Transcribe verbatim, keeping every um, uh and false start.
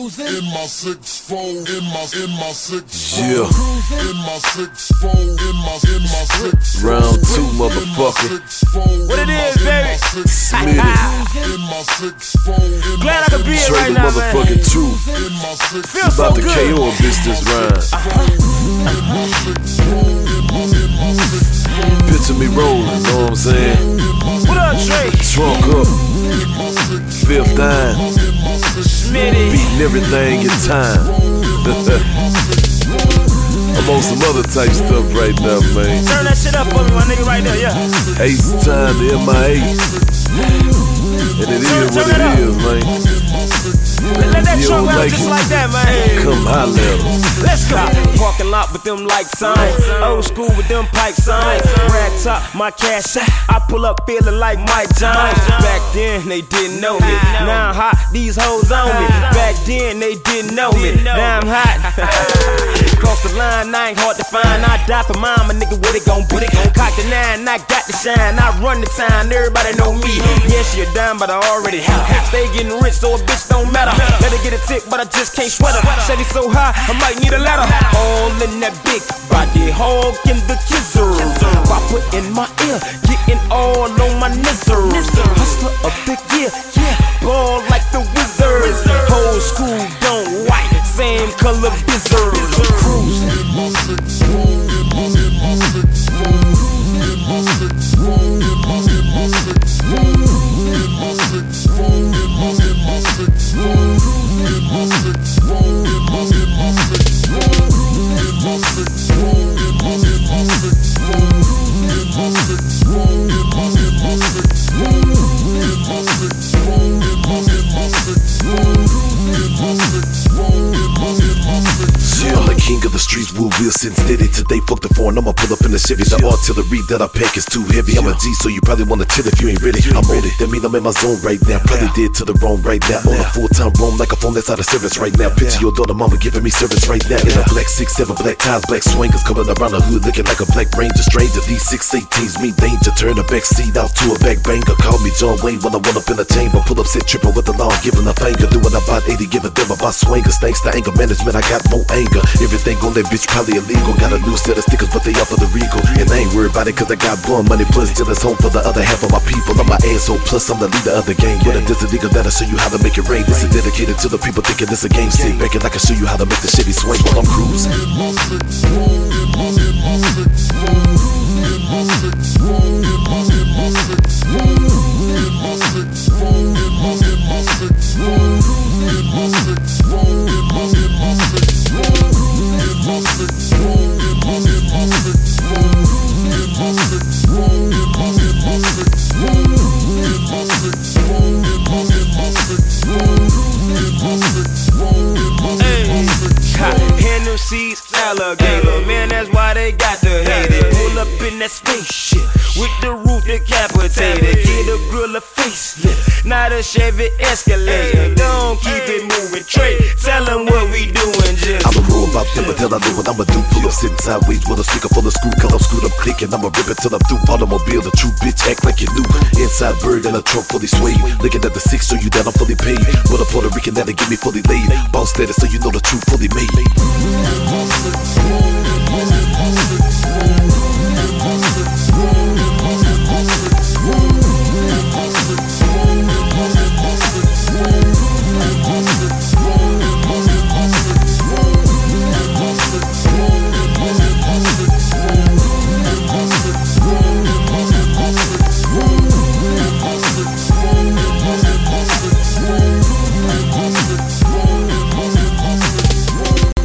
cruising in my six four, in my in my six yeah. In my six four, in my in my six four. Round two, motherfucker. What it is, baby? Smitty. Glad I could be here Straight right the now, motherfucking man. truth. Feel so About to good. K O a bitch this rhyme. Picture me rolling, know what I'm saying? What up, Trey? Trunk up, fifth dime, Smitty. beating everything in time. I'm on some other type stuff right now, man. Turn that shit up for me, my nigga, right there, yeah. Ace time to M I A, and it is what it is, man. Let that You trunk don't round like just it? like that, man. Come holler at us. Let's go. Parking lot with them light signs. Old school with them pipe signs. Rag top, my cash. I pull up feeling like Mike Jones. Back then they didn't know me. Now I'm hot, these hoes on me. Back then they didn't know me. Now I'm hot. Cross the line, I ain't hard to find. I die for mine, my nigga, what it gon' be? Cock the nine, I got the shine. I run the time, everybody know me. Yes, you're down, but I already have. Stay getting rich, so a bitch don't matter. Let her get a tick, but I just can't sweat her. Said he's so high, I might need a ladder. All in that big body, hog in the kizzer. Papa in my ear, getting all on my nizzer. Hustler a big year, yeah, ball like the wizard. Whole school don't white, same color bizzard. King of the streets, Will Wilson, steady today. Fuck the foreign, I'ma pull up in the Chevy. The artillery that I pack is too heavy. I'm a G, so you probably wanna chill if you ain't ready. I'm on it, that mean I'm in my zone right now. Probably did to the wrong right now. On a full-time roam like a phone that's out of service right now. Picture your daughter mama giving me service right now. In a black six seven, black ties, black swingers coming around the hood looking like a black ranger. Stranger, these six eighteens mean danger. Turn the back seat out to a back banger. Call me John Wayne when I run up in the chamber. Pull up, sit tripping with the law, giving a finger. Doing about eighty, giving them about swingers. Thanks to anger management, I got more anger. Everything on that bitch probably illegal. Got a new set of stickers, but they offer the regal. And I ain't worried about it cause I got bun money plus till it's home for the other half of my people. I'm my asshole plus I'm the leader of the game. With a desert nigga that'll show you how to make it rain. This is dedicated to the people thinking this a game. Sit back and I can show you how to make the Chevy swing while I'm cruising. Seeds, alligator, man, that's why they got to hate it. Pull up in that spaceship with the roof decapitated. Get a grill a facelift, not a Chevy Escalade. Don't keep it moving, Trey, tell them what we doing, just I'ma roll about them until I know what I'ma do. Pull up sitting sideways with a speaker full of screw. Cause I'm screwed up clicking, I'ma rip it till I'm through. Automobile, the true bitch, act like you knew. Inside bird and a trunk fully sway. Looking at the six, show you that I'm fully paid. With a Puerto Rican that'll get me fully laid. Boss status, so you know the truth fully made.